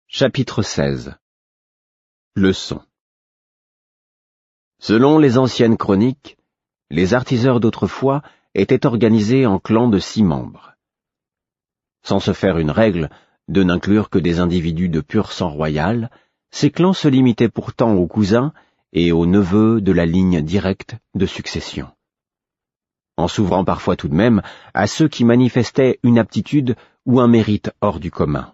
Chapitre 16. Leçon. Selon les anciennes chroniques, les artiseurs d'autrefois étaient organisés en clans de 6 membres. Sans se faire une règle de n'inclure que des individus de pur sang royal, ces clans se limitaient pourtant aux cousins et aux neveux de la ligne directe de succession, en s'ouvrant parfois tout de même à ceux qui manifestaient une aptitude ou un mérite hors du commun.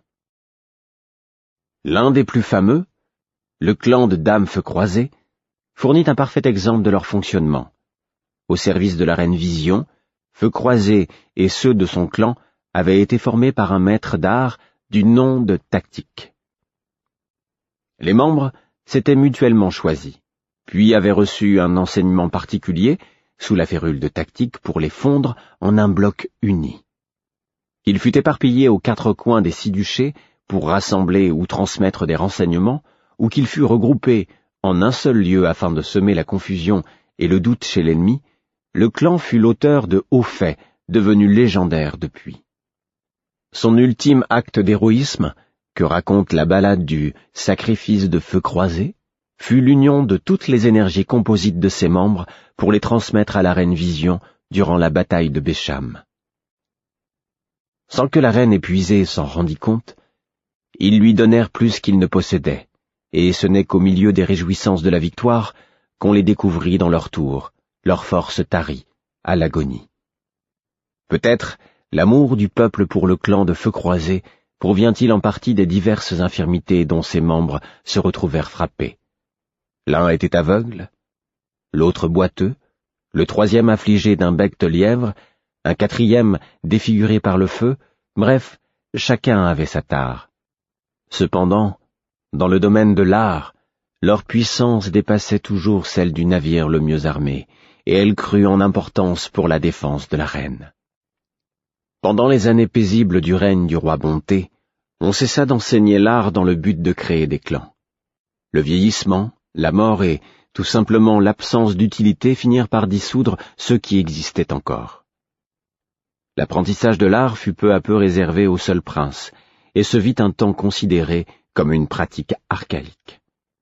L'un des plus fameux, le clan de Dame Feu Croisé, fournit un parfait exemple de leur fonctionnement. Au service de la reine Vision, Feu Croisé et ceux de son clan avaient été formés par un maître d'art du nom de Tactique. Les membres s'étaient mutuellement choisis, puis avaient reçu un enseignement particulier sous la férule de Tactique pour les fondre en un bloc uni. Il fut éparpillé aux 4 coins des 6 duchés pour rassembler ou transmettre des renseignements, ou qu'il fût regroupé en un seul lieu afin de semer la confusion et le doute chez l'ennemi, le clan fut l'auteur de hauts faits, devenus légendaires depuis. Son ultime acte d'héroïsme, que raconte la ballade du « sacrifice de Feu Croisé », fut l'union de toutes les énergies composites de ses membres pour les transmettre à la reine Vision durant la bataille de Bécham. Sans que la reine épuisée s'en rendît compte, ils lui donnèrent plus qu'ils ne possédaient, et ce n'est qu'au milieu des réjouissances de la victoire qu'on les découvrit dans leur tour, leur force tarie, à l'agonie. Peut-être l'amour du peuple pour le clan de Feu Croisé provient-il en partie des diverses infirmités dont ses membres se retrouvèrent frappés. L'un était aveugle, l'autre boiteux, le 3e affligé d'un bec de lièvre, un 4e défiguré par le feu, bref, chacun avait sa tare. Cependant, dans le domaine de l'art, leur puissance dépassait toujours celle du navire le mieux armé, et elle crut en importance pour la défense de la reine. Pendant les années paisibles du règne du roi Bonté, on cessa d'enseigner l'art dans le but de créer des clans. Le vieillissement, la mort et, tout simplement, l'absence d'utilité finirent par dissoudre ceux qui existaient encore. L'apprentissage de l'art fut peu à peu réservé aux seuls princes, et se vit un temps considéré comme une pratique archaïque.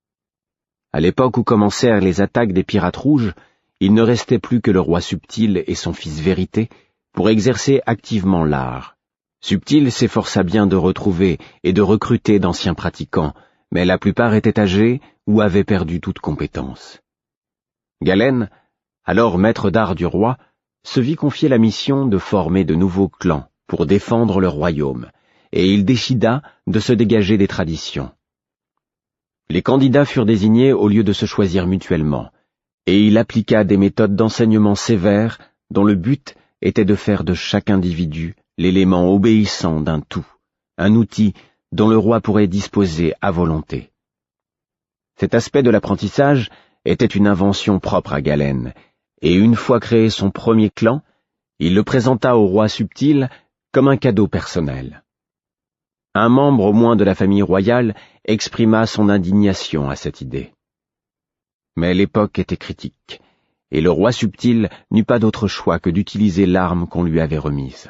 À l'époque où commencèrent les attaques des pirates rouges, il ne restait plus que le roi Subtil et son fils Vérité pour exercer activement l'art. Subtil s'efforça bien de retrouver et de recruter d'anciens pratiquants, mais la plupart étaient âgés ou avaient perdu toute compétence. Galène, alors maître d'art du roi, se vit confier la mission de former de nouveaux clans pour défendre le royaume, et il décida de se dégager des traditions. Les candidats furent désignés au lieu de se choisir mutuellement, et il appliqua des méthodes d'enseignement sévères dont le but était de faire de chaque individu l'élément obéissant d'un tout, un outil dont le roi pourrait disposer à volonté. Cet aspect de l'apprentissage était une invention propre à Galène, et une fois créé son premier clan, il le présenta au roi Subtil comme un cadeau personnel. Un membre au moins de la famille royale exprima son indignation à cette idée. Mais l'époque était critique, et le roi Subtil n'eut pas d'autre choix que d'utiliser l'arme qu'on lui avait remise.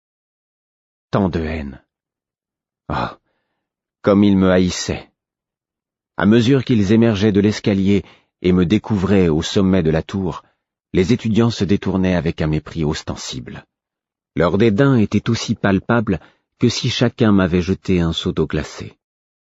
Tant de haine. Ah, comme il me haïssait. À mesure qu'ils émergeaient de l'escalier et me découvraient au sommet de la tour, les étudiants se détournaient avec un mépris ostensible. Leur dédain était aussi palpable que si chacun m'avait jeté un seau d'eau glacée.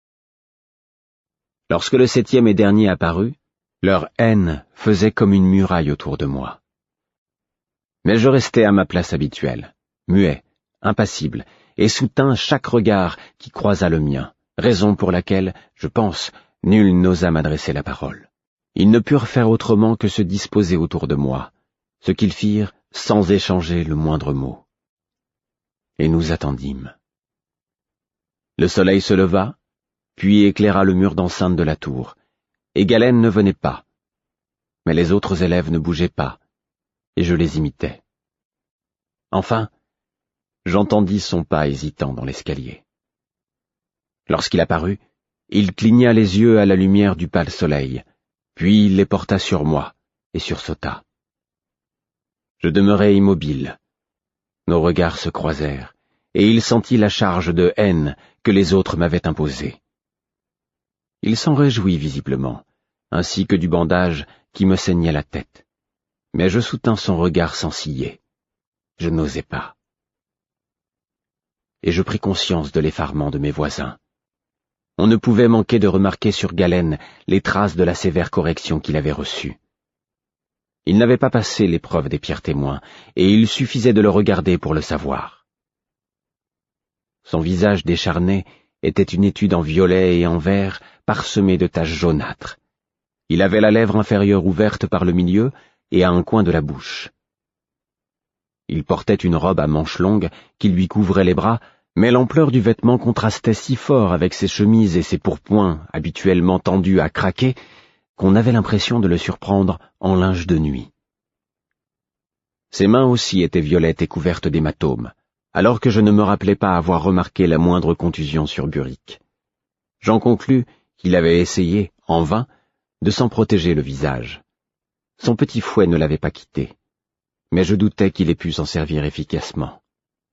Lorsque le 7e et dernier apparut, leur haine faisait comme une muraille autour de moi. Mais je restais à ma place habituelle, muet, impassible, et soutint chaque regard qui croisa le mien, raison pour laquelle, je pense, nul n'osa m'adresser la parole. Ils ne purent faire autrement que se disposer autour de moi, ce qu'ils firent sans échanger le moindre mot. Et nous attendîmes. Le soleil se leva, puis éclaira le mur d'enceinte de la tour, et Galène ne venait pas. Mais les autres élèves ne bougeaient pas, et je les imitais. Enfin, j'entendis son pas hésitant dans l'escalier. Lorsqu'il apparut, il cligna les yeux à la lumière du pâle soleil, puis il les porta sur moi et sursauta. Je demeurai immobile. Nos regards se croisèrent, et il sentit la charge de haine que les autres m'avaient imposée. Il s'en réjouit visiblement, ainsi que du bandage qui me saignait la tête. Mais je soutins son regard sans ciller. Je n'osais pas. Et je pris conscience de l'effarement de mes voisins. On ne pouvait manquer de remarquer sur Galen les traces de la sévère correction qu'il avait reçue. Il n'avait pas passé l'épreuve des pires témoins, et il suffisait de le regarder pour le savoir. Son visage décharné était une étude en violet et en vert parsemée de taches jaunâtres. Il avait la lèvre inférieure ouverte par le milieu et à un coin de la bouche. Il portait une robe à manches longues qui lui couvrait les bras, mais l'ampleur du vêtement contrastait si fort avec ses chemises et ses pourpoints habituellement tendus à craquer qu'on avait l'impression de le surprendre en linge de nuit. Ses mains aussi étaient violettes et couvertes d'hématomes, alors que je ne me rappelais pas avoir remarqué la moindre contusion sur Burick. J'en conclus qu'il avait essayé, en vain, de s'en protéger le visage. Son petit fouet ne l'avait pas quitté, mais je doutais qu'il ait pu s'en servir efficacement.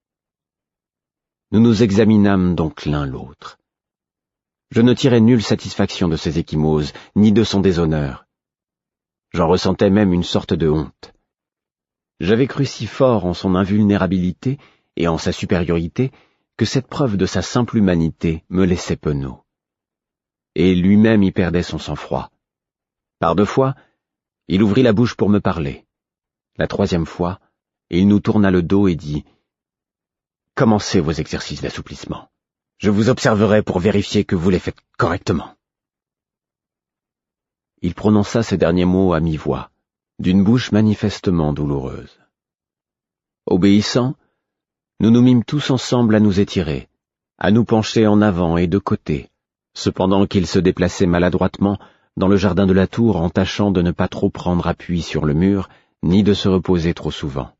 Nous nous examinâmes donc l'un l'autre. Je ne tirais nulle satisfaction de ses ecchymoses, ni de son déshonneur. J'en ressentais même une sorte de honte. J'avais cru si fort en son invulnérabilité et en sa supériorité que cette preuve de sa simple humanité me laissait penaud. Et lui-même y perdait son sang-froid. Par 2 fois, il ouvrit la bouche pour me parler. La 3e fois, il nous tourna le dos et dit « Commencez vos exercices d'assouplissement. Je vous observerai pour vérifier que vous les faites correctement. » Il prononça ces derniers mots à mi-voix, d'une bouche manifestement douloureuse. Obéissant, nous nous mîmes tous ensemble à nous étirer, à nous pencher en avant et de côté, cependant qu'il se déplaçait maladroitement dans le jardin de la tour en tâchant de ne pas trop prendre appui sur le mur, ni de se reposer trop souvent.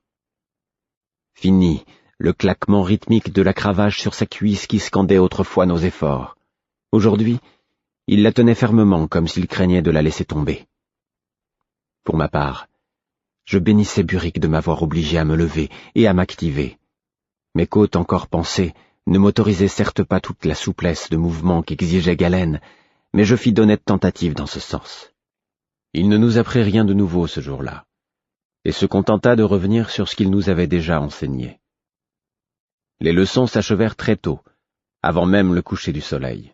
Fini le claquement rythmique de la cravache sur sa cuisse qui scandait autrefois nos efforts. Aujourd'hui, il la tenait fermement comme s'il craignait de la laisser tomber. Pour ma part, je bénissais Burick de m'avoir obligé à me lever et à m'activer. Mes côtes encore pensées ne m'autorisaient certes pas toute la souplesse de mouvement qu'exigeait Galen, mais je fis d'honnêtes tentatives dans ce sens. Il ne nous apprit rien de nouveau ce jour-là, et se contenta de revenir sur ce qu'il nous avait déjà enseigné. Les leçons s'achevèrent très tôt, avant même le coucher du soleil.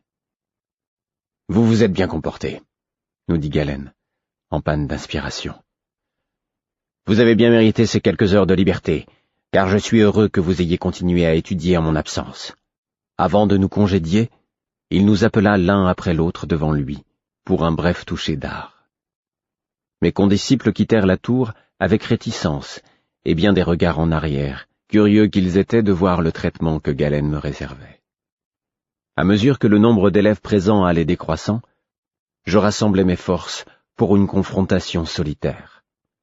« Vous vous êtes bien comportés, » nous dit Galen, en panne d'inspiration. « Vous avez bien mérité ces quelques heures de liberté, car je suis heureux que vous ayez continué à étudier en mon absence. » Avant de nous congédier, il nous appela l'un après l'autre devant lui, pour un bref toucher d'art. Mes condisciples quittèrent la tour avec réticence et bien des regards en arrière, curieux qu'ils étaient de voir le traitement que Galen me réservait. À mesure que le nombre d'élèves présents allait décroissant, je rassemblais mes forces pour une confrontation solitaire.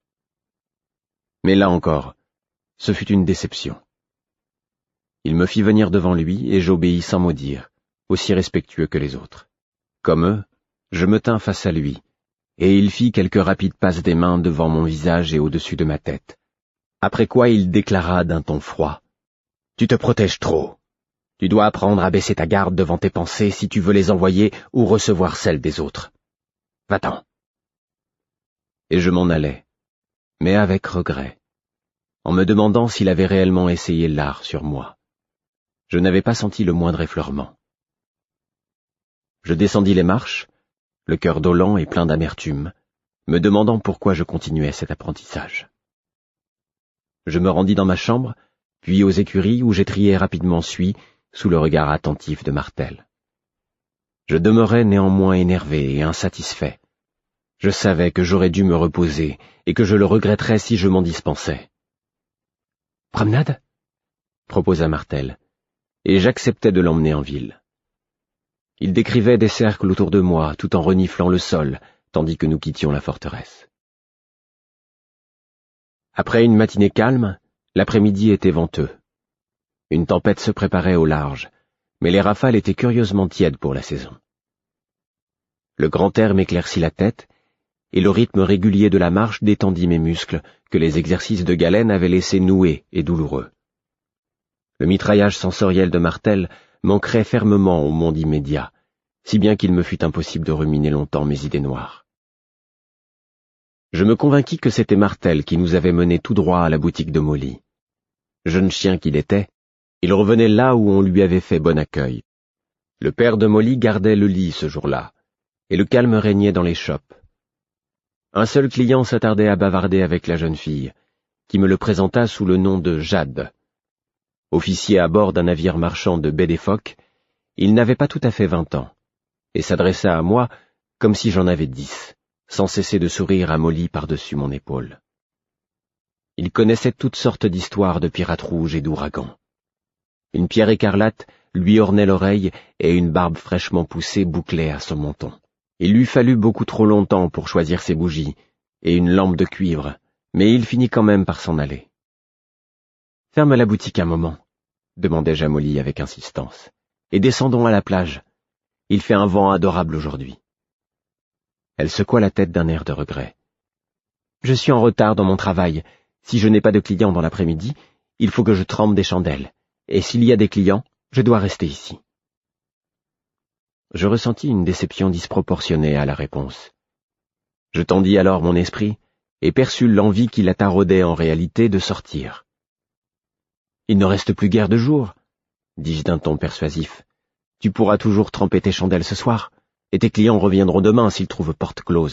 Mais là encore, ce fut une déception. Il me fit venir devant lui et j'obéis sans mot dire, aussi respectueux que les autres. Comme eux, je me tins face à lui, et il fit quelques rapides passes des mains devant mon visage et au-dessus de ma tête, après quoi il déclara d'un ton froid. « Tu te protèges trop. Tu dois apprendre à baisser ta garde devant tes pensées si tu veux les envoyer ou recevoir celles des autres. Va-t'en. » Et je m'en allais, mais avec regret, en me demandant s'il avait réellement essayé l'art sur moi. Je n'avais pas senti le moindre effleurement. Je descendis les marches, le cœur dolent et plein d'amertume, me demandant pourquoi je continuais cet apprentissage. Je me rendis dans ma chambre, puis aux écuries où j'étriai rapidement Suie sous le regard attentif de Martel. Je demeurais néanmoins énervé et insatisfait. Je savais que j'aurais dû me reposer et que je le regretterais si je m'en dispensais. « Promenade ?» proposa Martel, et j'acceptais de l'emmener en ville. Il décrivait des cercles autour de moi tout en reniflant le sol, tandis que nous quittions la forteresse. Après une matinée calme, l'après-midi était venteux. Une tempête se préparait au large, mais les rafales étaient curieusement tièdes pour la saison. Le grand air m'éclaircit la tête, et le rythme régulier de la marche détendit mes muscles que les exercices de Galen avaient laissés noués et douloureux. Le mitraillage sensoriel de Martel m'ancrait fermement au monde immédiat, si bien qu'il me fut impossible de ruminer longtemps mes idées noires. Je me convainquis que c'était Martel qui nous avait menés tout droit à la boutique de Molly. Jeune chien qu'il était, il revenait là où on lui avait fait bon accueil. Le père de Molly gardait le lit ce jour-là, et le calme régnait dans les chopes. Un seul client s'attardait à bavarder avec la jeune fille, qui me le présenta sous le nom de Jade. Officier à bord d'un navire marchand de Baie des Phoques, il n'avait pas tout à fait 20 ans, et s'adressa à moi comme si j'en avais 10, sans cesser de sourire à Molly par-dessus mon épaule. Il connaissait toutes sortes d'histoires de pirates rouges et d'ouragans. Une pierre écarlate lui ornait l'oreille et une barbe fraîchement poussée bouclait à son menton. Il lui fallut beaucoup trop longtemps pour choisir ses bougies et une lampe de cuivre, mais il finit quand même par s'en aller. « Ferme la boutique un moment », demandai-je à Molly avec insistance, « et descendons à la plage. Il fait un vent adorable aujourd'hui. » Elle secoua la tête d'un air de regret. « Je suis en retard dans mon travail. Si je n'ai pas de clients dans l'après-midi, il faut que je trempe des chandelles. Et s'il y a des clients, je dois rester ici. » Je ressentis une déception disproportionnée à la réponse. Je tendis alors mon esprit et perçus l'envie qui la taraudait en réalité de sortir. « Il ne reste plus guère de jours, » dis-je d'un ton persuasif. « Tu pourras toujours tremper tes chandelles ce soir, et tes clients reviendront demain s'ils trouvent porte close. »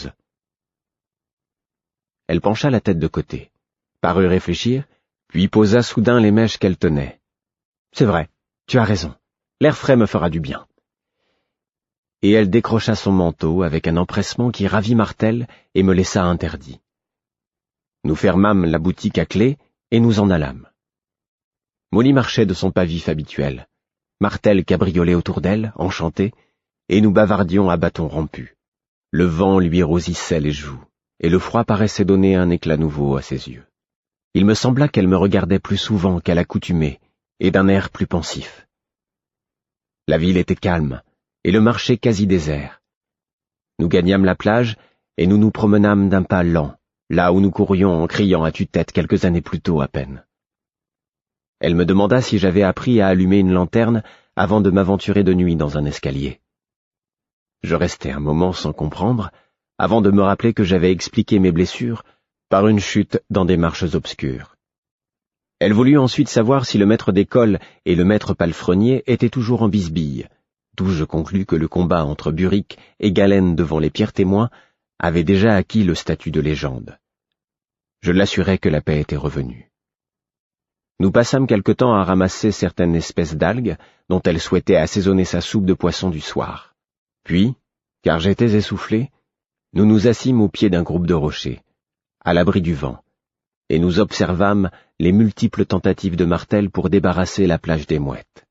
Elle pencha la tête de côté, parut réfléchir, puis posa soudain les mèches qu'elle tenait. « C'est vrai, tu as raison, l'air frais me fera du bien. » Et elle décrocha son manteau avec un empressement qui ravit Martel et me laissa interdit. Nous fermâmes la boutique à clé et nous en allâmes. Molly marchait de son pas vif habituel, Martel cabriolait autour d'elle, enchanté, et nous bavardions à bâtons rompus. Le vent lui rosissait les joues, et le froid paraissait donner un éclat nouveau à ses yeux. Il me sembla qu'elle me regardait plus souvent qu'à l'accoutumée, et d'un air plus pensif. La ville était calme, et le marché quasi désert. Nous gagnâmes la plage, et nous nous promenâmes d'un pas lent, là où nous courions en criant à tue-tête quelques années plus tôt à peine. Elle me demanda si j'avais appris à allumer une lanterne avant de m'aventurer de nuit dans un escalier. Je restai un moment sans comprendre, avant de me rappeler que j'avais expliqué mes blessures par une chute dans des marches obscures. Elle voulut ensuite savoir si le maître d'école et le maître palefrenier étaient toujours en bisbille, d'où je conclus que le combat entre Burick et Galène devant les pierres témoins avait déjà acquis le statut de légende. Je l'assurai que la paix était revenue. Nous passâmes quelque temps à ramasser certaines espèces d'algues dont elle souhaitait assaisonner sa soupe de poisson du soir. Puis, car j'étais essoufflé, nous nous assîmes au pied d'un groupe de rochers, à l'abri du vent, et nous observâmes les multiples tentatives de Martel pour débarrasser la plage des mouettes.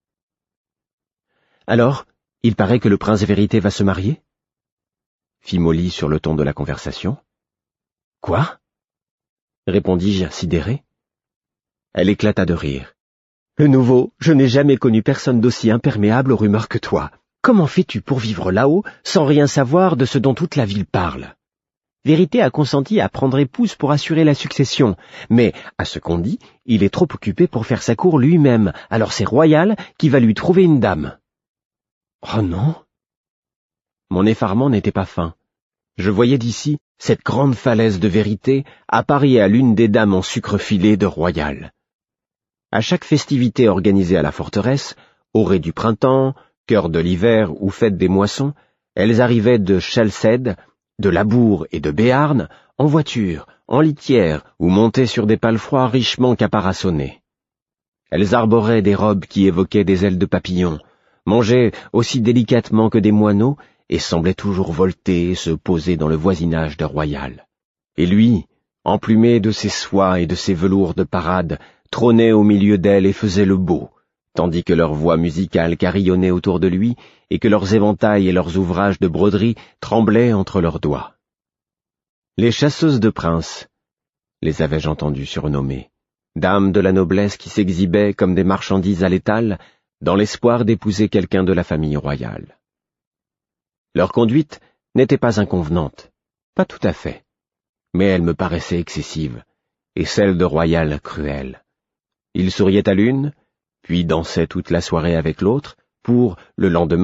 « Alors, il paraît que le prince Vérité va se marier ?» fit Molly sur le ton de la conversation. « Quoi ?» répondis-je sidéré. Elle éclata de rire. « De nouveau, je n'ai jamais connu personne d'aussi imperméable aux rumeurs que toi. Comment fais-tu pour vivre là-haut sans rien savoir de ce dont toute la ville parle ? Vérité a consenti à prendre épouse pour assurer la succession, mais, à ce qu'on dit, il est trop occupé pour faire sa cour lui-même, alors c'est Royal qui va lui trouver une dame. » « Oh non !» Mon effarement n'était pas fin. Je voyais d'ici cette grande falaise de Vérité apparier à l'une des dames en sucre filé de Royal. À chaque festivité organisée à la forteresse, orée du printemps, cœur de l'hiver ou fête des moissons, elles arrivaient de Chelsed, de Labour et de Béarn, en voiture, en litière ou montées sur des palefrois richement caparaçonnés. Elles arboraient des robes qui évoquaient des ailes de papillons, mangeaient aussi délicatement que des moineaux et semblaient toujours volter et se poser dans le voisinage de Royal. Et lui, emplumé de ses soies et de ses velours de parade, trônait au milieu d'elles et faisait le beau, tandis que leurs voix musicales carillonnaient autour de lui et que leurs éventails et leurs ouvrages de broderie tremblaient entre leurs doigts. Les chasseuses de princes, les avais-je entendues surnommer, dames de la noblesse qui s'exhibaient comme des marchandises à l'étal, dans l'espoir d'épouser quelqu'un de la famille royale. Leur conduite n'était pas inconvenante, pas tout à fait, mais elle me paraissait excessive, et celle de Royal cruelle. Ils souriaient à l'une, puis dansaient toute la soirée avec l'autre, pour, le lendemain,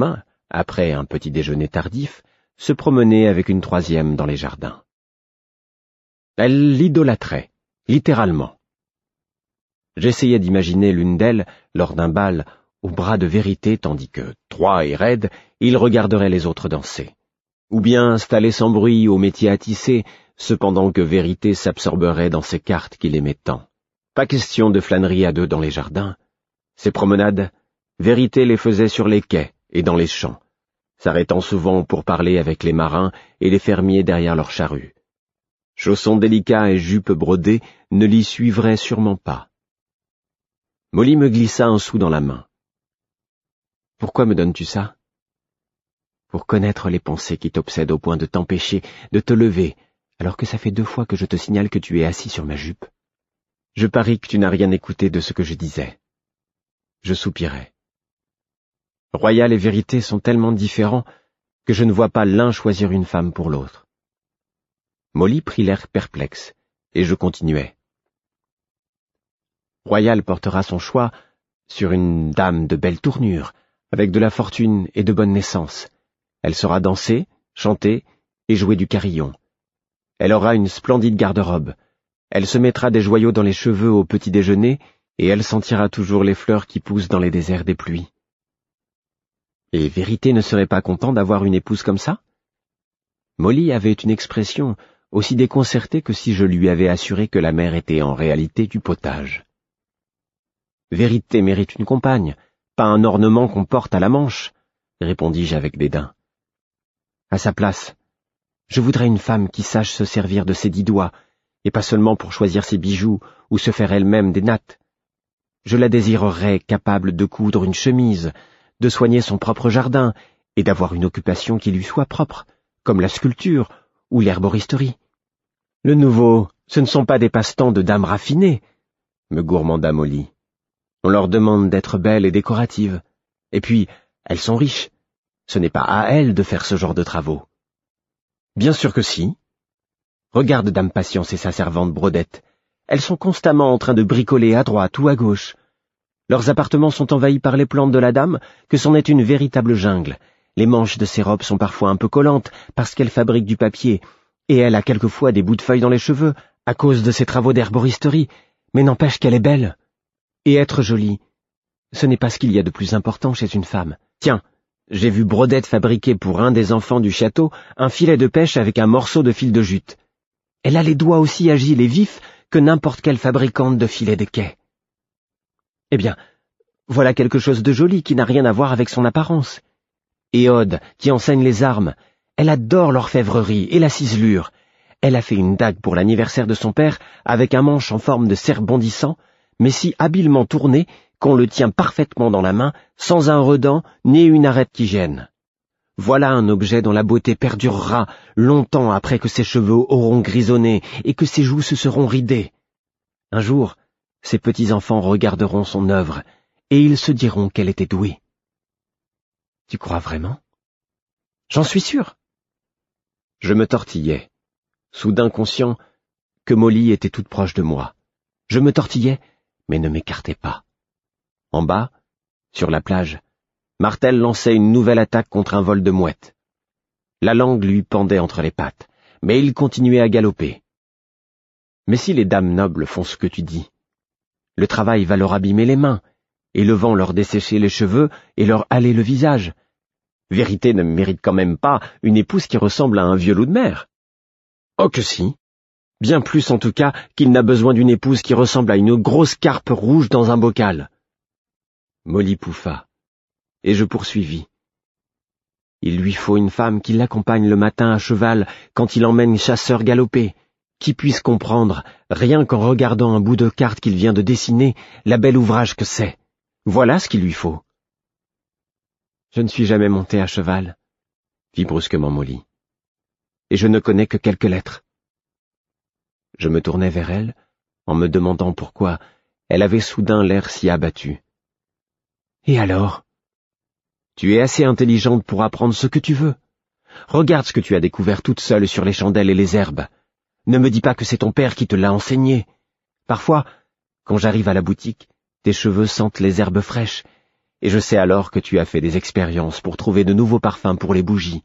après un petit déjeuner tardif, se promener avec une troisième dans les jardins. Elle l'idolâtrait, littéralement. J'essayais d'imaginer l'une d'elles, lors d'un bal, au bras de Vérité, tandis que, droit et raide, il regarderait les autres danser. Ou bien installé sans bruit au métier à tisser, cependant que Vérité s'absorberait dans ses cartes qu'il aimait tant. Pas question de flânerie à deux dans les jardins. Ces promenades, Vérité les faisait sur les quais et dans les champs, s'arrêtant souvent pour parler avec les marins et les fermiers derrière leurs charrues. Chaussons délicats et jupes brodées ne l'y suivraient sûrement pas. Molly me glissa un sou dans la main. « Pourquoi me donnes-tu ça ?»« Pour connaître les pensées qui t'obsèdent au point de t'empêcher de te lever, alors que ça fait 2 fois que je te signale que tu es assis sur ma jupe. Je parie que tu n'as rien écouté de ce que je disais. » Je soupirai. Royal et Vérité sont tellement différents que je ne vois pas l'un choisir une femme pour l'autre. Molly prit l'air perplexe, et je continuai. Royal portera son choix sur une dame de belle tournure, avec de la fortune et de bonne naissance. Elle saura danser, chanter et jouer du carillon. Elle aura une splendide garde-robe. Elle se mettra des joyaux dans les cheveux au petit déjeuner, et elle sentira toujours les fleurs qui poussent dans les déserts des pluies. Et Vérité ne serait pas content d'avoir une épouse comme ça? Molly avait une expression aussi déconcertée que si je lui avais assuré que la mère était en réalité du potage. Vérité mérite une compagne, pas un ornement qu'on porte à la manche, répondis-je avec dédain. À sa place, je voudrais une femme qui sache se servir de ses 10 doigts, et pas seulement pour choisir ses bijoux ou se faire elle-même des nattes. Je la désirerais capable de coudre une chemise, de soigner son propre jardin et d'avoir une occupation qui lui soit propre, comme la sculpture ou l'herboristerie. Le nouveau, ce ne sont pas des passe-temps de dames raffinées, me gourmanda Molly. On leur demande d'être belles et décoratives. Et puis, elles sont riches. Ce n'est pas à elles de faire ce genre de travaux. Bien sûr que si. Regarde Dame Patience et sa servante Brodette. Elles sont constamment en train de bricoler à droite ou à gauche. Leurs appartements sont envahis par les plantes de la dame, que c'en est une véritable jungle. Les manches de ses robes sont parfois un peu collantes, parce qu'elle fabrique du papier, et elle a quelquefois des bouts de feuilles dans les cheveux, à cause de ses travaux d'herboristerie, mais n'empêche qu'elle est belle. Et être jolie, ce n'est pas ce qu'il y a de plus important chez une femme. Tiens, j'ai vu Brodette fabriquer pour un des enfants du château un filet de pêche avec un morceau de fil de jute. Elle a les doigts aussi agiles et vifs que n'importe quelle fabricante de filets de quai. Eh bien, voilà quelque chose de joli qui n'a rien à voir avec son apparence. Éode, qui enseigne les armes, elle adore l'orfèvrerie et la ciselure. Elle a fait une dague pour l'anniversaire de son père avec un manche en forme de cerf bondissant, mais si habilement tourné qu'on le tient parfaitement dans la main, sans un redent ni une arête qui gêne. Voilà un objet dont la beauté perdurera longtemps après que ses cheveux auront grisonné et que ses joues se seront ridées. Un jour, ses petits-enfants regarderont son œuvre, et ils se diront qu'elle était douée. Tu crois vraiment? J'en suis sûr. Je me tortillais, soudain conscient que Molly était toute proche de moi. Je me tortillais, mais ne m'écartais pas. En bas, sur la plage, Martel lançait une nouvelle attaque contre un vol de mouettes. La langue lui pendait entre les pattes, mais il continuait à galoper. Mais si les dames nobles font ce que tu dis, le travail va leur abîmer les mains, et le vent leur dessécher les cheveux et leur haler le visage. Vérité ne mérite quand même pas une épouse qui ressemble à un vieux loup de mer. Oh que si. Bien plus en tout cas qu'il n'a besoin d'une épouse qui ressemble à une grosse carpe rouge dans un bocal. Molly pouffa, et je poursuivis. Il lui faut une femme qui l'accompagne le matin à cheval quand il emmène chasseur galoper, qui puisse comprendre, rien qu'en regardant un bout de carte qu'il vient de dessiner, la belle ouvrage que c'est. Voilà ce qu'il lui faut. Je ne suis jamais monté à cheval, fit brusquement Molly, et je ne connais que quelques lettres. Je me tournai vers elle, en me demandant pourquoi elle avait soudain l'air si abattue. Et alors? Tu es assez intelligente pour apprendre ce que tu veux. Regarde ce que tu as découvert toute seule sur les chandelles et les herbes. Ne me dis pas que c'est ton père qui te l'a enseigné. Parfois, quand j'arrive à la boutique, tes cheveux sentent les herbes fraîches, et je sais alors que tu as fait des expériences pour trouver de nouveaux parfums pour les bougies.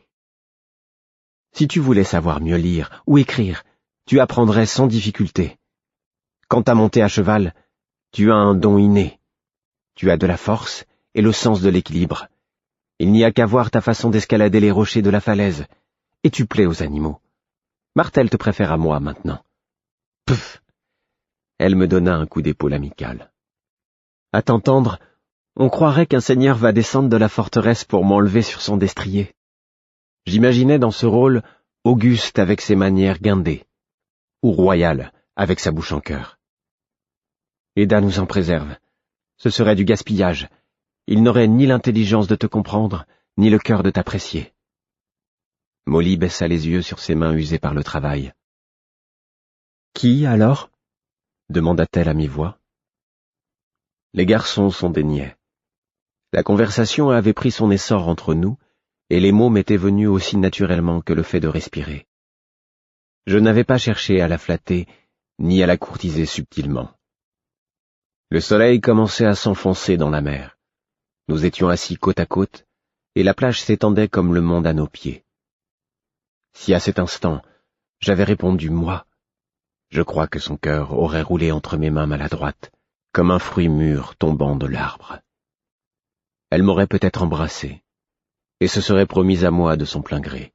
Si tu voulais savoir mieux lire ou écrire, tu apprendrais sans difficulté. Quant à monter à cheval, tu as un don inné. Tu as de la force et le sens de l'équilibre. Il n'y a qu'à voir ta façon d'escalader les rochers de la falaise, et tu plais aux animaux. Martel te préfère à moi maintenant. Pff! Elle me donna un coup d'épaule amical. À t'entendre, on croirait qu'un seigneur va descendre de la forteresse pour m'enlever sur son destrier. J'imaginais dans ce rôle Auguste avec ses manières guindées, ou Royal avec sa bouche en cœur. Eda nous en préserve. Ce serait du gaspillage. Il n'aurait ni l'intelligence de te comprendre, ni le cœur de t'apprécier. Molly baissa les yeux sur ses mains usées par le travail. Qui, alors? Demanda-t-elle à mi-voix. Les garçons sont des niais. La conversation avait pris son essor entre nous, et les mots m'étaient venus aussi naturellement que le fait de respirer. Je n'avais pas cherché à la flatter, ni à la courtiser subtilement. Le soleil commençait à s'enfoncer dans la mer. Nous étions assis côte à côte, et la plage s'étendait comme le monde à nos pieds. Si à cet instant, j'avais répondu « moi », je crois que son cœur aurait roulé entre mes mains maladroites, comme un fruit mûr tombant de l'arbre. Elle m'aurait peut-être embrassé, et se serait promise à moi de son plein gré.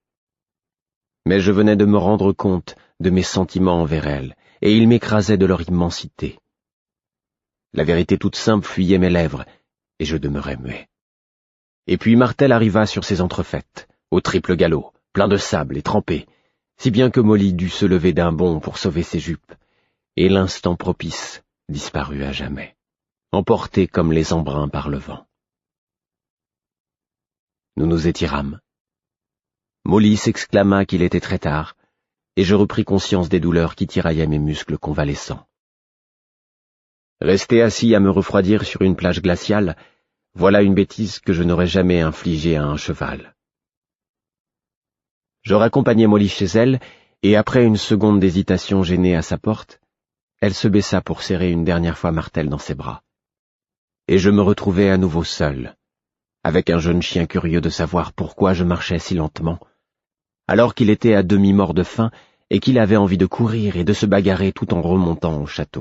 Mais je venais de me rendre compte de mes sentiments envers elle, et ils m'écrasaient de leur immensité. La vérité toute simple fuyait mes lèvres, et je demeurais muet. Et puis Martel arriva sur ses entrefaites, au triple galop, plein de sable et trempé, si bien que Molly dut se lever d'un bond pour sauver ses jupes, et l'instant propice disparut à jamais, emporté comme les embruns par le vent. Nous nous étirâmes. Molly s'exclama qu'il était très tard, et je repris conscience des douleurs qui tiraillaient mes muscles convalescents. Rester assis à me refroidir sur une plage glaciale, voilà une bêtise que je n'aurais jamais infligée à un cheval. Je raccompagnai Molly chez elle, et après une seconde d'hésitation gênée à sa porte, elle se baissa pour serrer une dernière fois Martel dans ses bras. Et je me retrouvai à nouveau seul, avec un jeune chien curieux de savoir pourquoi je marchais si lentement, alors qu'il était à demi mort de faim et qu'il avait envie de courir et de se bagarrer tout en remontant au château.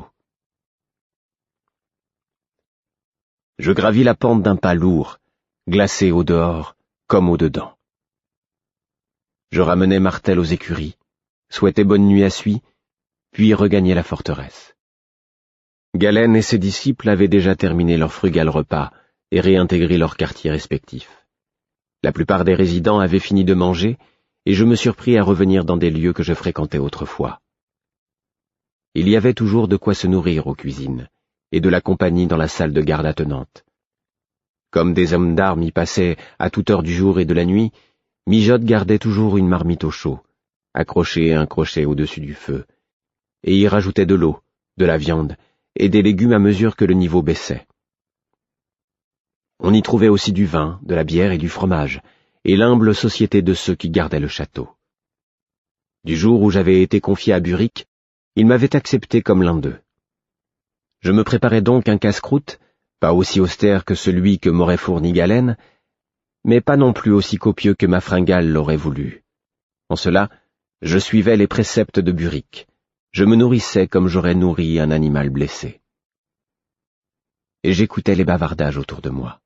Je gravis la pente d'un pas lourd, glacé au dehors comme au dedans. Je ramenai Martel aux écuries, souhaitai bonne nuit à Suy, puis regagnai la forteresse. Galène et ses disciples avaient déjà terminé leur frugal repas et réintégré leurs quartiers respectifs. La plupart des résidents avaient fini de manger, et je me surpris à revenir dans des lieux que je fréquentais autrefois. Il y avait toujours de quoi se nourrir aux cuisines, et de la compagnie dans la salle de garde attenante. Comme des hommes d'armes y passaient à toute heure du jour et de la nuit, Mijotte gardait toujours une marmite au chaud, accrochée à un crochet au-dessus du feu, et y rajoutait de l'eau, de la viande et des légumes à mesure que le niveau baissait. On y trouvait aussi du vin, de la bière et du fromage, et l'humble société de ceux qui gardaient le château. Du jour où j'avais été confié à Buric, ils m'avaient accepté comme l'un d'eux. Je me préparais donc un casse-croûte, pas aussi austère que celui que m'aurait fourni Galène, mais pas non plus aussi copieux que ma fringale l'aurait voulu. En cela, je suivais les préceptes de Buric. Je me nourrissais comme j'aurais nourri un animal blessé. Et j'écoutais les bavardages autour de moi.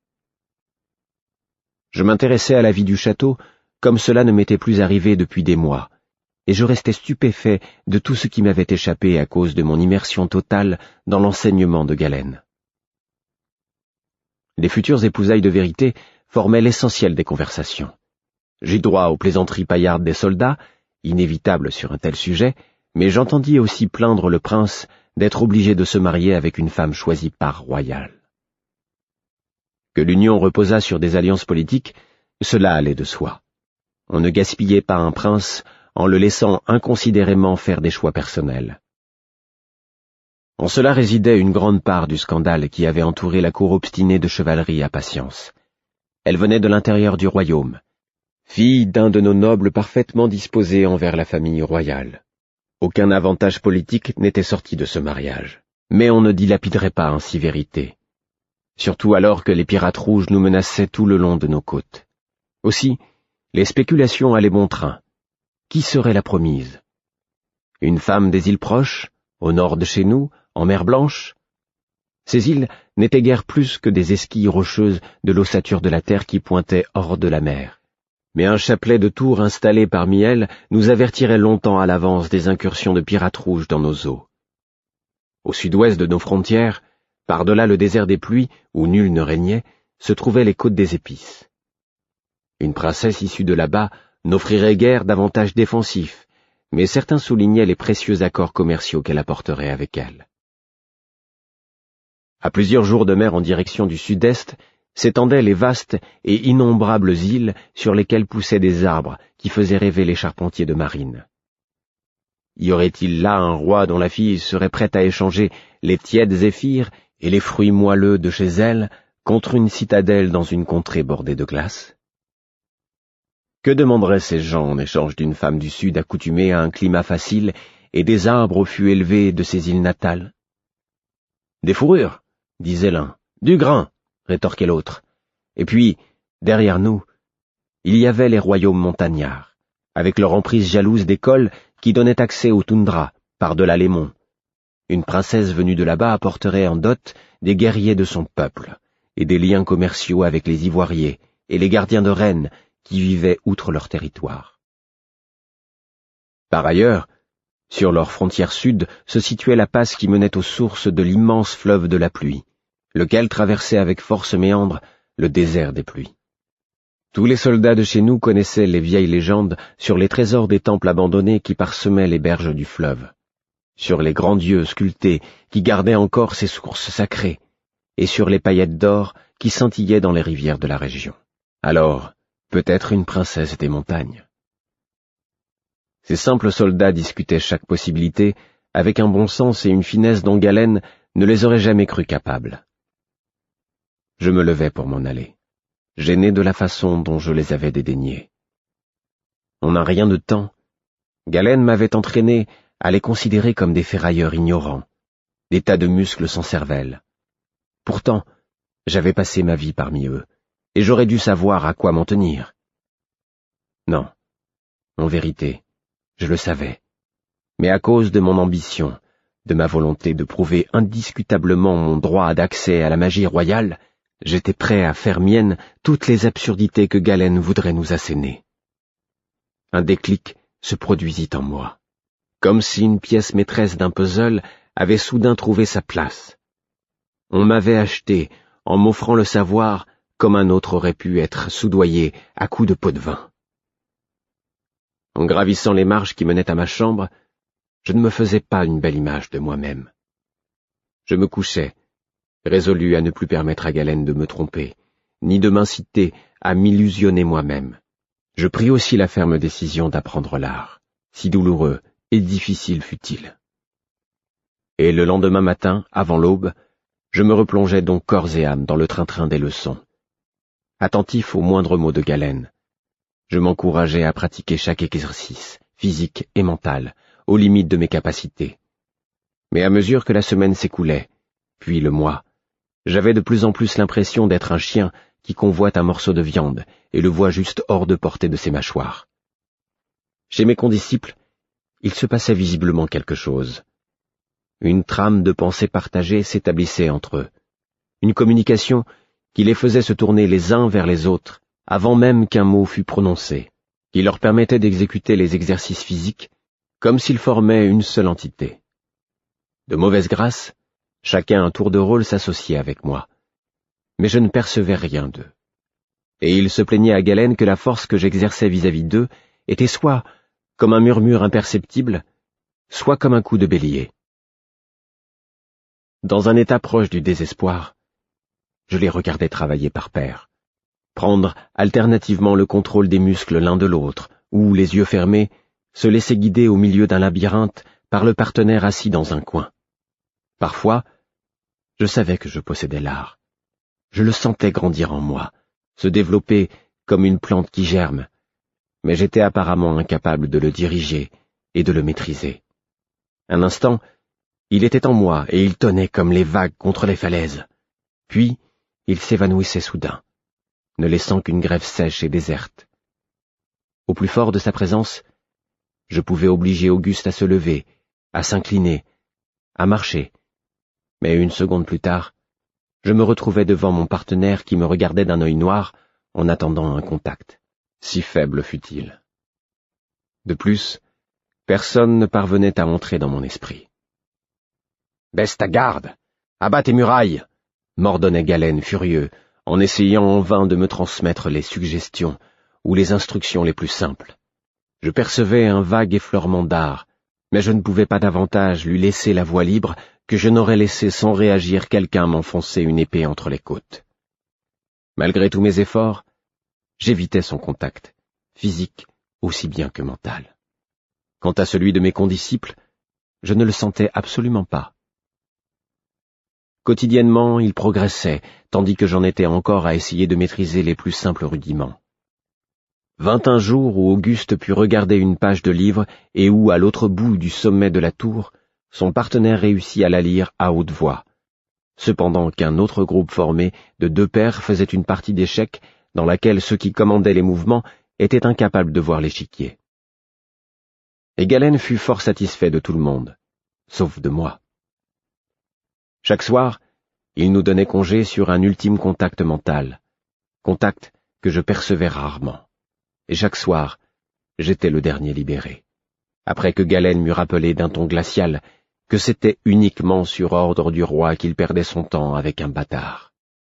Je m'intéressais à la vie du château comme cela ne m'était plus arrivé depuis des mois, et je restais stupéfait de tout ce qui m'avait échappé à cause de mon immersion totale dans l'enseignement de Galène. Les futures épousailles de vérité formaient l'essentiel des conversations. J'eus droit aux plaisanteries paillardes des soldats, inévitables sur un tel sujet, mais j'entendis aussi plaindre le prince d'être obligé de se marier avec une femme choisie par Royal. Que l'union reposât sur des alliances politiques, cela allait de soi. On ne gaspillait pas un prince en le laissant inconsidérément faire des choix personnels. En cela résidait une grande part du scandale qui avait entouré la cour obstinée de chevalerie à Patience. Elle venait de l'intérieur du royaume, fille d'un de nos nobles parfaitement disposés envers la famille royale. Aucun avantage politique n'était sorti de ce mariage, mais on ne dilapiderait pas ainsi vérité. surtout alors que les pirates rouges nous menaçaient tout le long de nos côtes. Aussi, les spéculations allaient bon train. Qui serait la promise? Une femme des îles proches, au nord de chez nous, en mer Blanche? Ces îles n'étaient guère plus que des esquilles rocheuses de l'ossature de la terre qui pointaient hors de la mer. Mais un chapelet de tours installé parmi elles nous avertirait longtemps à l'avance des incursions de pirates rouges dans nos eaux. Au sud-ouest de nos frontières, par-delà le désert des pluies, où nul ne régnait, se trouvaient les côtes des épices. Une princesse issue de là-bas n'offrirait guère d'avantages défensifs, mais certains soulignaient les précieux accords commerciaux qu'elle apporterait avec elle. À plusieurs jours de mer en direction du sud-est, s'étendaient les vastes et innombrables îles sur lesquelles poussaient des arbres qui faisaient rêver les charpentiers de marine. Y aurait-il là un roi dont la fille serait prête à échanger les tièdes zéphyrs et les fruits moelleux de chez elle contre une citadelle dans une contrée bordée de glace? Que demanderaient ces gens en échange d'une femme du Sud accoutumée à un climat facile et des arbres au fût élevé de ses îles natales? Des fourrures, disait l'un. Du grain, rétorquait l'autre. Et puis, derrière nous, il y avait les royaumes montagnards, avec leur emprise jalouse des cols qui donnaient accès aux toundras, par-delà les monts. Une princesse venue de là-bas apporterait en dot des guerriers de son peuple, et des liens commerciaux avec les ivoiriers et les gardiens de reines qui vivaient outre leur territoire. Par ailleurs, sur leur frontière sud se situait la passe qui menait aux sources de l'immense fleuve de la pluie, lequel traversait avec force méandre le désert des pluies. Tous les soldats de chez nous connaissaient les vieilles légendes sur les trésors des temples abandonnés qui parsemaient les berges du fleuve, sur les grands dieux sculptés qui gardaient encore ces sources sacrées, et sur les paillettes d'or qui scintillaient dans les rivières de la région. Alors, peut-être une princesse des montagnes. Ces simples soldats discutaient chaque possibilité avec un bon sens et une finesse dont Galène ne les aurait jamais crus capables. Je me levai pour m'en aller, gêné de la façon dont je les avais dédaignés. En un rien de temps, Galène m'avait entraîné à les considérer comme des ferrailleurs ignorants, des tas de muscles sans cervelle. Pourtant, j'avais passé ma vie parmi eux, et j'aurais dû savoir à quoi m'en tenir. Non, en vérité, je le savais, mais à cause de mon ambition, de ma volonté de prouver indiscutablement mon droit d'accès à la magie royale, j'étais prêt à faire mienne toutes les absurdités que Galène voudrait nous asséner. Un déclic se produisit en moi, comme si une pièce maîtresse d'un puzzle avait soudain trouvé sa place. On m'avait acheté, en m'offrant le savoir, comme un autre aurait pu être soudoyé à coups de pot de vin. En gravissant les marches qui menaient à ma chambre, je ne me faisais pas une belle image de moi-même. Je me couchais, résolu à ne plus permettre à Galène de me tromper, ni de m'inciter à m'illusionner moi-même. Je pris aussi la ferme décision d'apprendre l'art, si douloureux et difficile fut-il. Et le lendemain matin, avant l'aube, je me replongeais donc corps et âme dans le train-train des leçons. Attentif aux moindres mots de Galène, je m'encourageais à pratiquer chaque exercice, physique et mental, aux limites de mes capacités. Mais à mesure que la semaine s'écoulait, puis le mois, j'avais de plus en plus l'impression d'être un chien qui convoite un morceau de viande et le voit juste hors de portée de ses mâchoires. Chez mes condisciples, il se passait visiblement quelque chose. Une trame de pensée partagée s'établissait entre eux, une communication qui les faisait se tourner les uns vers les autres avant même qu'un mot fût prononcé, qui leur permettait d'exécuter les exercices physiques comme s'ils formaient une seule entité. De mauvaise grâce, chacun à tour de rôle s'associait avec moi, mais je ne percevais rien d'eux. Et ils se plaignaient à Galène que la force que j'exerçais vis-à-vis d'eux était soit comme un murmure imperceptible, soit comme un coup de bélier. Dans un état proche du désespoir, je les regardais travailler par paires, prendre alternativement le contrôle des muscles l'un de l'autre, ou, les yeux fermés, se laisser guider au milieu d'un labyrinthe par le partenaire assis dans un coin. Parfois, je savais que je possédais l'art. Je le sentais grandir en moi, se développer comme une plante qui germe, mais j'étais apparemment incapable de le diriger et de le maîtriser. Un instant, il était en moi et il tonnait comme les vagues contre les falaises. Puis, il s'évanouissait soudain, ne laissant qu'une grève sèche et déserte. Au plus fort de sa présence, je pouvais obliger Auguste à se lever, à s'incliner, à marcher, mais une seconde plus tard, je me retrouvais devant mon partenaire qui me regardait d'un œil noir en attendant un contact, si faible fût-il. De plus, personne ne parvenait à entrer dans mon esprit. « Baisse ta garde! Abat tes murailles !» m'ordonnait Galen furieux, en essayant en vain de me transmettre les suggestions ou les instructions les plus simples. Je percevais un vague effleurement d'art, mais je ne pouvais pas davantage lui laisser la voie libre que je n'aurais laissé sans réagir quelqu'un m'enfoncer une épée entre les côtes. Malgré tous mes efforts, j'évitais son contact, physique aussi bien que mental. Quant à celui de mes condisciples, je ne le sentais absolument pas. Quotidiennement, il progressait, tandis que j'en étais encore à essayer de maîtriser les plus simples rudiments. 21 jours où Auguste put regarder une page de livre et où, à l'autre bout du sommet de la tour, son partenaire réussit à la lire à haute voix, cependant qu'un autre groupe formé de 2 pairs faisait une partie d'échecs dans laquelle ceux qui commandaient les mouvements étaient incapables de voir l'échiquier. Et Galen fut fort satisfait de tout le monde, sauf de moi. Chaque soir, il nous donnait congé sur un ultime contact mental, contact que je percevais rarement. Et chaque soir, j'étais le dernier libéré, après que Galen m'eut rappelé d'un ton glacial que c'était uniquement sur ordre du roi qu'il perdait son temps avec un bâtard.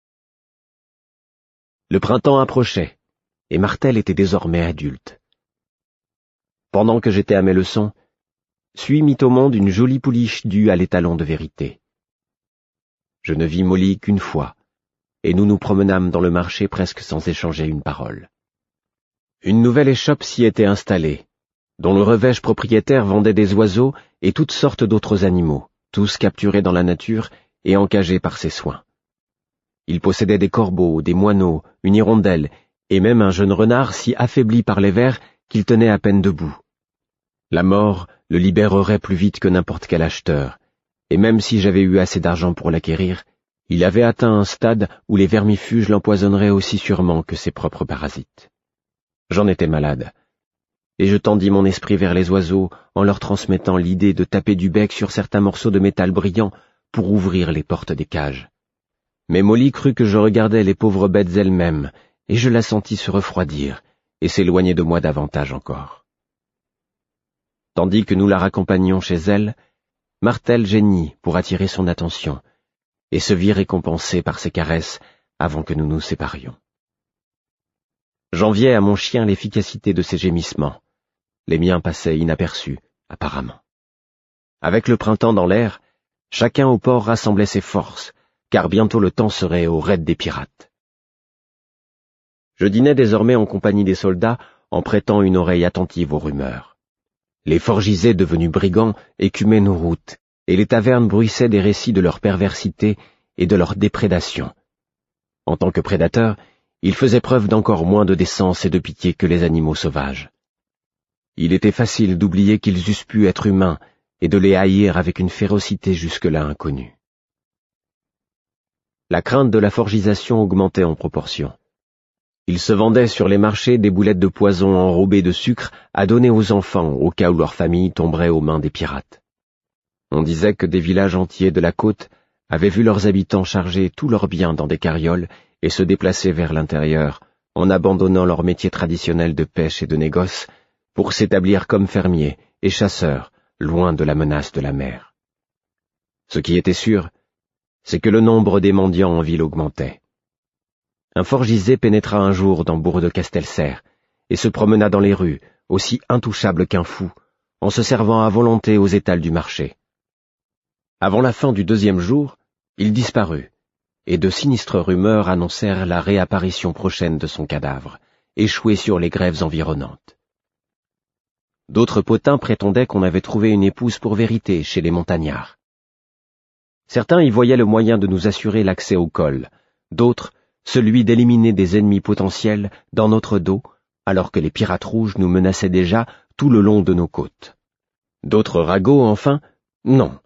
Le printemps approchait, et Martel était désormais adulte. Pendant que j'étais à mes leçons, Suis mit au monde une jolie pouliche due à l'étalon de vérité. Je ne vis Molly qu'une fois, et nous nous promenâmes dans le marché presque sans échanger une parole. Une nouvelle échoppe s'y était installée, dont le revêche propriétaire vendait des oiseaux et toutes sortes d'autres animaux, tous capturés dans la nature et encagés par ses soins. Il possédait des corbeaux, des moineaux, une hirondelle, et même un jeune renard si affaibli par les vers qu'il tenait à peine debout. La mort le libérerait plus vite que n'importe quel acheteur, et même si j'avais eu assez d'argent pour l'acquérir, il avait atteint un stade où les vermifuges l'empoisonneraient aussi sûrement que ses propres parasites. J'en étais malade, et je tendis mon esprit vers les oiseaux en leur transmettant l'idée de taper du bec sur certains morceaux de métal brillant pour ouvrir les portes des cages. Mais Molly crut que je regardais les pauvres bêtes elles-mêmes, et je la sentis se refroidir et s'éloigner de moi davantage encore. Tandis que nous la raccompagnions chez elle, Martel geignit pour attirer son attention, et se vit récompensé par ses caresses avant que nous nous séparions. J'enviais à mon chien l'efficacité de ses gémissements. Les miens passaient inaperçus, apparemment. Avec le printemps dans l'air, chacun au port rassemblait ses forces, car bientôt le temps serait au raid des pirates. Je dînais désormais en compagnie des soldats en prêtant une oreille attentive aux rumeurs. Les forgisés devenus brigands écumaient nos routes, et les tavernes bruissaient des récits de leur perversité et de leur déprédation. En tant que prédateurs, ils faisaient preuve d'encore moins de décence et de pitié que les animaux sauvages. Il était facile d'oublier qu'ils eussent pu être humains et de les haïr avec une férocité jusque-là inconnue. La crainte de la forgisation augmentait en proportion. Ils se vendaient sur les marchés des boulettes de poison enrobées de sucre à donner aux enfants au cas où leur famille tomberait aux mains des pirates. On disait que des villages entiers de la côte avaient vu leurs habitants charger tous leurs biens dans des carrioles et se déplacer vers l'intérieur, en abandonnant leur métier traditionnel de pêche et de négoce, pour s'établir comme fermiers et chasseurs, loin de la menace de la mer. Ce qui était sûr, c'est que le nombre des mendiants en ville augmentait. Un forgisé pénétra un jour dans Bourg de Castelserre et se promena dans les rues, aussi intouchable qu'un fou, en se servant à volonté aux étals du marché. Avant la fin du 2e jour, il disparut, et de sinistres rumeurs annoncèrent la réapparition prochaine de son cadavre, échoué sur les grèves environnantes. D'autres potins prétendaient qu'on avait trouvé une épouse pour vérité chez les montagnards. Certains y voyaient le moyen de nous assurer l'accès au col, d'autres celui d'éliminer des ennemis potentiels dans notre dos, alors que les pirates rouges nous menaçaient déjà tout le long de nos côtes. D'autres ragots, enfin, non,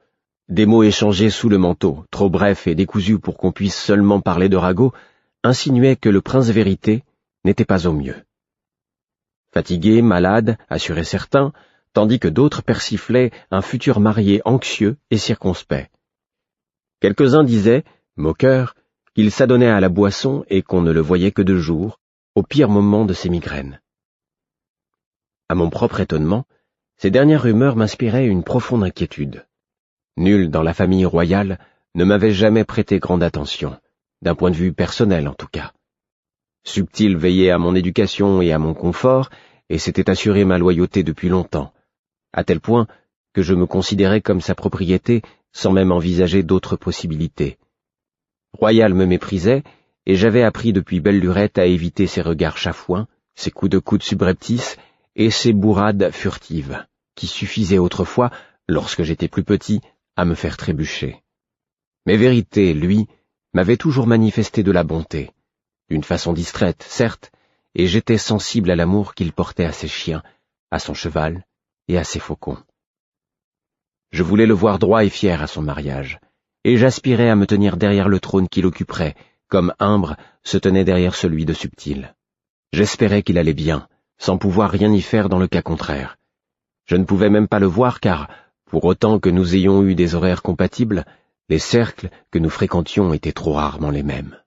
Des mots échangés sous le manteau, trop brefs et décousus pour qu'on puisse seulement parler de ragots, insinuaient que le prince vérité n'était pas au mieux. Fatigué, malade, assurait certains, tandis que d'autres persiflaient un futur marié anxieux et circonspect. Quelques-uns disaient, moqueurs, qu'il s'adonnait à la boisson et qu'on ne le voyait que de jour, au pire moment de ses migraines. À mon propre étonnement, ces dernières rumeurs m'inspiraient une profonde inquiétude. Nul dans la famille royale ne m'avait jamais prêté grande attention, d'un point de vue personnel en tout cas. Subtil veillait à mon éducation et à mon confort, et s'était assuré ma loyauté depuis longtemps, à tel point que je me considérais comme sa propriété sans même envisager d'autres possibilités. Royal me méprisait, et j'avais appris depuis belle lurette à éviter ses regards chafouins, ses coups de coude subreptices et ses bourrades furtives, qui suffisaient autrefois, lorsque j'étais plus petit, à me faire trébucher. Mais Vérité, lui, m'avait toujours manifesté de la bonté, d'une façon distraite, certes, et j'étais sensible à l'amour qu'il portait à ses chiens, à son cheval et à ses faucons. Je voulais le voir droit et fier à son mariage, et j'aspirais à me tenir derrière le trône qu'il occuperait, comme Imbre se tenait derrière celui de Subtil. J'espérais qu'il allait bien, sans pouvoir rien y faire dans le cas contraire. Je ne pouvais même pas le voir car, pour autant que nous ayons eu des horaires compatibles, les cercles que nous fréquentions étaient trop rarement les mêmes.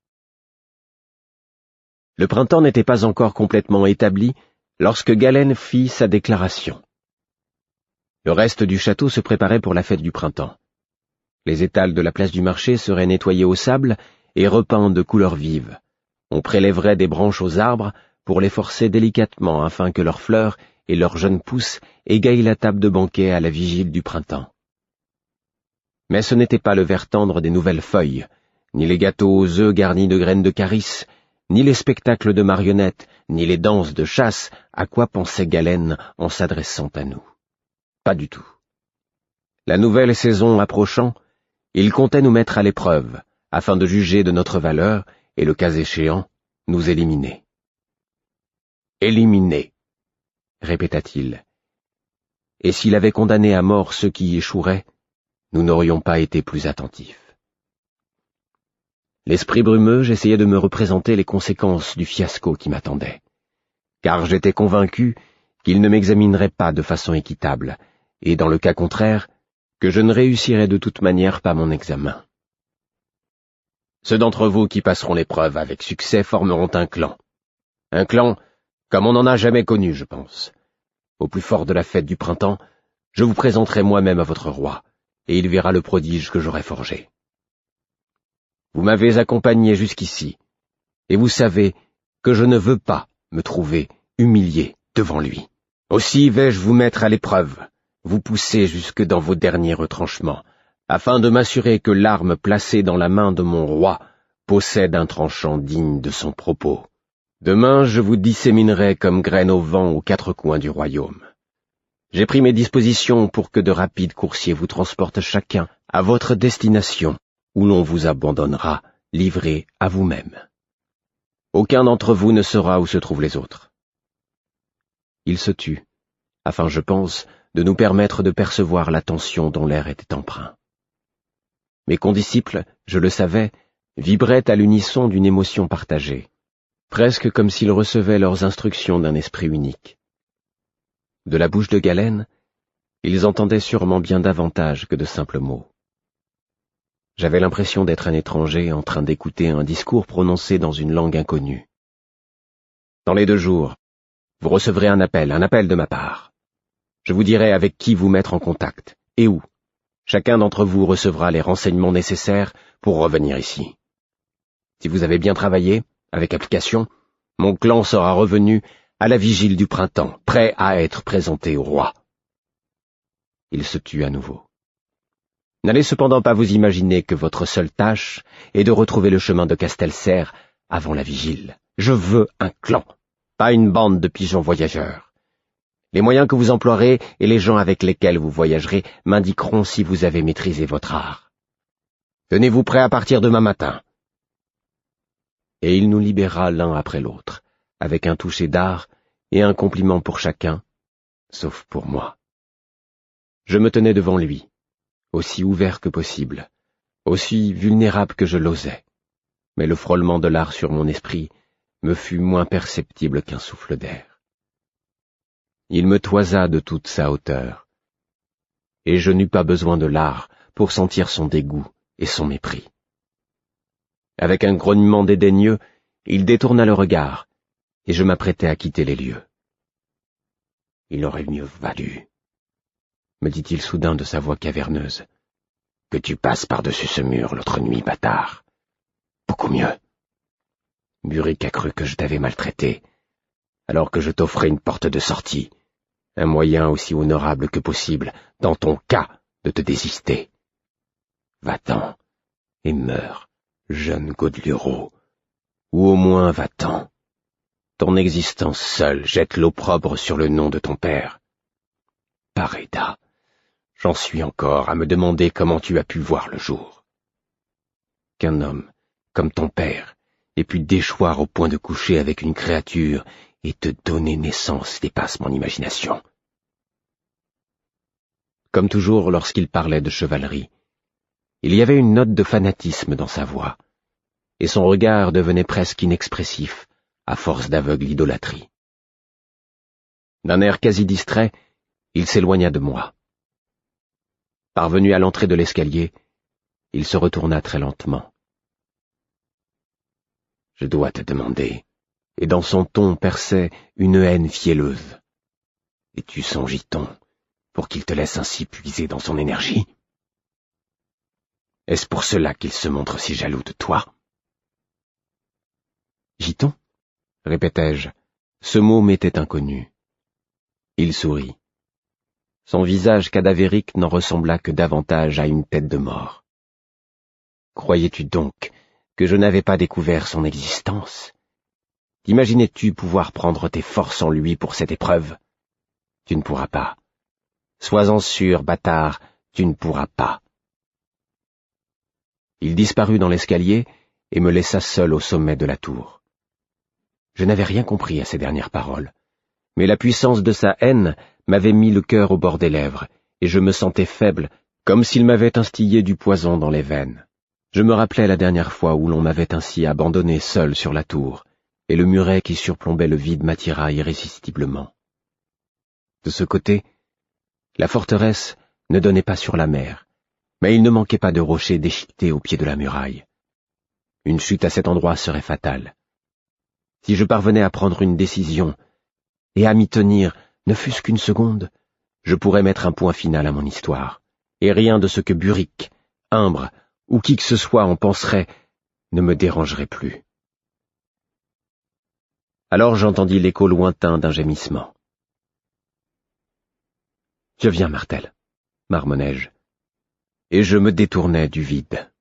Le printemps n'était pas encore complètement établi lorsque Galen fit sa déclaration. Le reste du château se préparait pour la fête du printemps. Les étals de la place du marché seraient nettoyés au sable et repeints de couleurs vives. On prélèverait des branches aux arbres pour les forcer délicatement afin que leurs fleurs et leurs jeunes pousses égayent la table de banquet à la vigile du printemps. Mais ce n'était pas le vert tendre des nouvelles feuilles, ni les gâteaux aux œufs garnis de graines de carice, ni les spectacles de marionnettes, ni les danses de chasse à quoi pensait Galen en s'adressant à nous. Pas du tout. La nouvelle saison approchant, il comptait nous mettre à l'épreuve, afin de juger de notre valeur et, le cas échéant, nous éliminer. « Éliminer », répéta-t-il. Et s'il avait condamné à mort ceux qui y échoueraient, nous n'aurions pas été plus attentifs. L'esprit brumeux, j'essayais de me représenter les conséquences du fiasco qui m'attendait, car j'étais convaincu qu'il ne m'examinerait pas de façon équitable, et dans le cas contraire, que je ne réussirais de toute manière pas mon examen. Ceux d'entre vous qui passeront l'épreuve avec succès formeront un clan. Un clan comme on n'en a jamais connu, je pense. Au plus fort de la fête du printemps, je vous présenterai moi-même à votre roi, et il verra le prodige que j'aurai forgé. Vous m'avez accompagné jusqu'ici, et vous savez que je ne veux pas me trouver humilié devant lui. Aussi vais-je vous mettre à l'épreuve, vous pousser jusque dans vos derniers retranchements, afin de m'assurer que l'arme placée dans la main de mon roi possède un tranchant digne de son propos. Demain, je vous disséminerai comme graines au vent aux quatre coins du royaume. J'ai pris mes dispositions pour que de rapides coursiers vous transportent chacun à votre destination, où l'on vous abandonnera, livré à vous-même. Aucun d'entre vous ne saura où se trouvent les autres. Il se tut, afin, je pense, de nous permettre de percevoir la tension dont l'air était empreint. Mes condisciples, je le savais, vibraient à l'unisson d'une émotion partagée, presque comme s'ils recevaient leurs instructions d'un esprit unique. De la bouche de Galen, ils entendaient sûrement bien davantage que de simples mots. J'avais l'impression d'être un étranger en train d'écouter un discours prononcé dans une langue inconnue. Dans les 2 jours, vous recevrez un appel de ma part. Je vous dirai avec qui vous mettre en contact, et où. Chacun d'entre vous recevra les renseignements nécessaires pour revenir ici. Si vous avez bien travaillé, avec application, mon clan sera revenu à la vigile du printemps, prêt à être présenté au roi. Il se tut à nouveau. N'allez cependant pas vous imaginer que votre seule tâche est de retrouver le chemin de Castelserre avant la vigile. Je veux un clan, pas une bande de pigeons voyageurs. Les moyens que vous emploierez et les gens avec lesquels vous voyagerez m'indiqueront si vous avez maîtrisé votre art. Tenez-vous prêts à partir demain matin. Et il nous libéra l'un après l'autre, avec un toucher d'art et un compliment pour chacun, sauf pour moi. Je me tenais devant lui, aussi ouvert que possible, aussi vulnérable que je l'osais, mais le frôlement de l'art sur mon esprit me fut moins perceptible qu'un souffle d'air. Il me toisa de toute sa hauteur, et je n'eus pas besoin de l'art pour sentir son dégoût et son mépris. Avec un grognement dédaigneux, il détourna le regard, et je m'apprêtais à quitter les lieux. « Il aurait mieux valu, » me dit-il soudain de sa voix caverneuse, « que tu passes par-dessus ce mur l'autre nuit, bâtard. Beaucoup mieux. Burick a cru que je t'avais maltraité, alors que je t'offrais une porte de sortie, un moyen aussi honorable que possible, dans ton cas, de te désister. Va-t'en, et meurs, jeune Godelioro, ou au moins va-t'en. Ton existence seule jette l'opprobre sur le nom de ton père. Pareda, j'en suis encore à me demander comment tu as pu voir le jour. Qu'un homme, comme ton père, ait pu déchoir au point de coucher avec une créature et te donner naissance dépasse mon imagination. » Comme toujours lorsqu'il parlait de chevalerie, il y avait une note de fanatisme dans sa voix, et son regard devenait presque inexpressif à force d'aveugle idolâtrie. D'un air quasi distrait, il s'éloigna de moi. Parvenu à l'entrée de l'escalier, il se retourna très lentement. « Je dois te demander, » et dans son ton perçait une haine fielleuse. « Es-tu son giton pour qu'il te laisse ainsi puiser dans son énergie? Est-ce pour cela qu'il se montre si jaloux de toi? » « Giton » répétai-je. Ce mot m'était inconnu. Il sourit. Son visage cadavérique n'en ressembla que davantage à une tête de mort. Croyais-tu donc que je n'avais pas découvert son existence? T'imaginais-tu pouvoir prendre tes forces en lui pour cette épreuve? Tu ne pourras pas. Sois-en sûr, bâtard, tu ne pourras pas. Il disparut dans l'escalier et me laissa seul au sommet de la tour. Je n'avais rien compris à ces dernières paroles, mais la puissance de sa haine m'avait mis le cœur au bord des lèvres, et je me sentais faible, comme s'il m'avait instillé du poison dans les veines. Je me rappelais la dernière fois où l'on m'avait ainsi abandonné seul sur la tour, et le muret qui surplombait le vide m'attira irrésistiblement. De ce côté, la forteresse ne donnait pas sur la mer, mais il ne manquait pas de rochers déchiquetés au pied de la muraille. Une chute à cet endroit serait fatale. Si je parvenais à prendre une décision, et à m'y tenir, ne fût-ce qu'une seconde, je pourrais mettre un point final à mon histoire, et rien de ce que Burick, Imbre, ou qui que ce soit en penserait, ne me dérangerait plus. Alors j'entendis l'écho lointain d'un gémissement. « Je viens, Martel, marmonnai-je, et je me détournai du vide.